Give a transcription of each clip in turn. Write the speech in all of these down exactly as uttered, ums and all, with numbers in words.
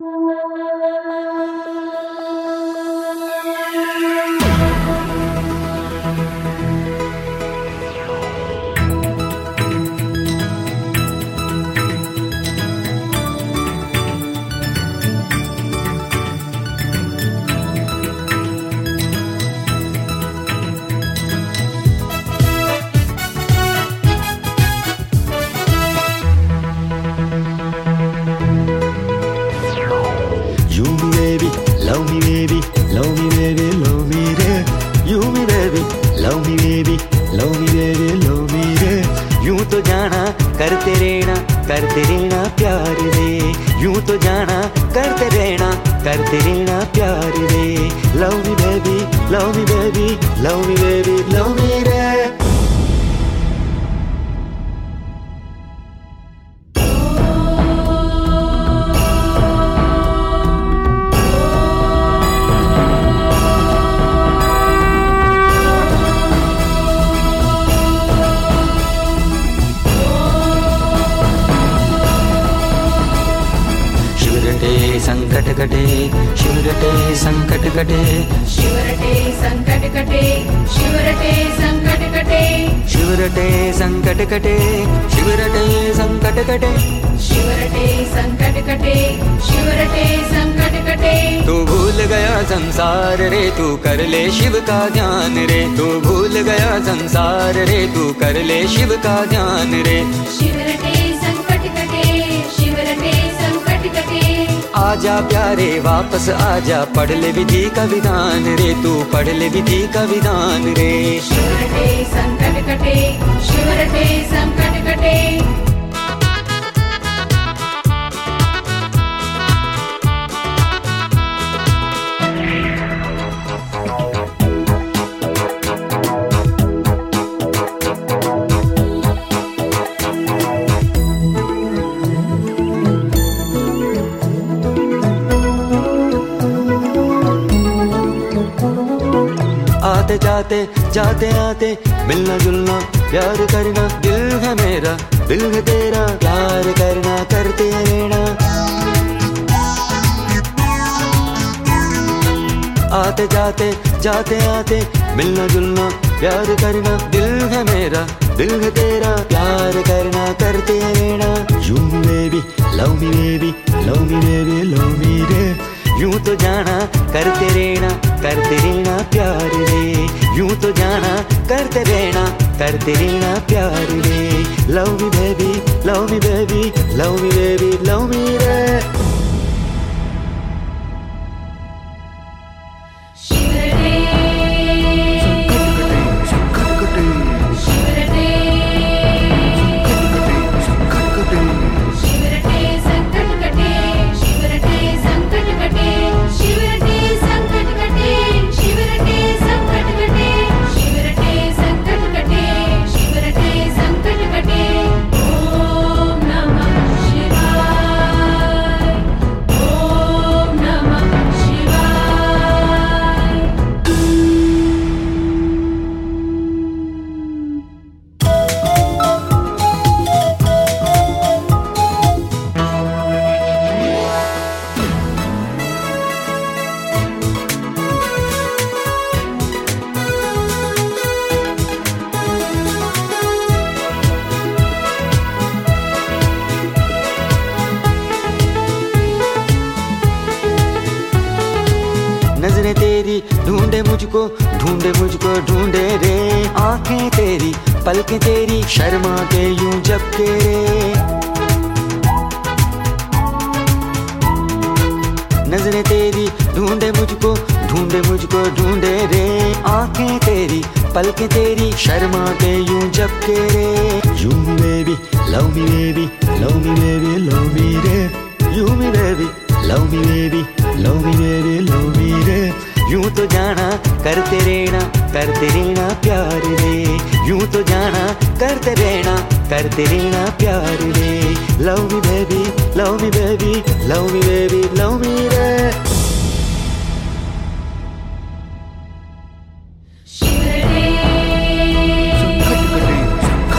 करते रहना करते रहना प्यार रे, यूं तो जाना करते रहना करते रहना प्यार रे। Love me baby love me baby love me baby love me रे। संकट कटे शिवरटे संकट कटे शिवरटे संकट कटे शिवरटे संकट कटे शिवरटे संकट कटे शिवरटे संकट कटे शिवरटे संकट कटे शिवरटे संकट कटे। तू भूल गया संसार रे तू कर ले शिव का ध्यान रे, तू भूल गया संसार रे तू कर ले शिव का ध्यान रे। शिवरटे संकट कटे शिवरटे संकट कटे। आजा प्यारे वापस आजा पढ़ ले विधि का विधान रे, तू पढ़ ले विधि का विधान रे। शिवरटे संकट कटे शिवरटे संकट कटे। आते जाते जाते आते मिलना जुलना प्यार करना, दिल है मेरा दिल है तेरा प्यार करना करते रहना। आते जाते जाते आते मिलना जुलना प्यार करना, दिल है मेरा दिल है तेरा प्यार करना करते रहना। You baby love me baby love me baby love me रे, यूं तो जाना करते रहना करते रहना प्यार रे, यूं तो जाना करते रहना करते रहना प्यार रे। Love me baby love me baby love me baby love me रे। नजरें तेरी ढूंढे मुझको ढूंढे मुझको ढूंढे रे, आंखें तेरी पलकें तेरी शर्मा के यूं झपके रे। नजरें तेरी ढूंढे मुझको ढूंढे मुझको ढूंढे रे, आंखें तेरी पलकें तेरी शर्मा के यूं झपके रे। You baby love me baby love me baby love me रे, you me baby love me baby love me baby love me रे। यूं तो जाना करते रहना करते रहना प्यार रे, यूं तो जाना करते रहना करते रहना प्यार रे। Love me baby love me baby love me baby love me रे।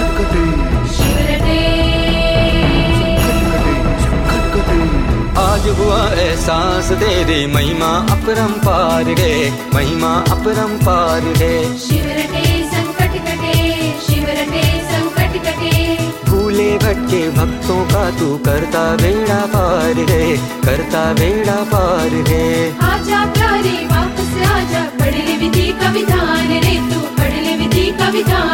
आज हुआ एहसास तेरी महिमा अपरंपार रे, महिमा अपरंपार रे। शिव रटे संकट कटे, शिव रटे संकट कटे। भूले भटके भक्तों का तू करता बेड़ा पार रे, करता बेड़ा पार रे। आजा प्यारे वापस आजा, पढ़ ले विधि का विधान रे तू, पढ़ ले विधि का विधान।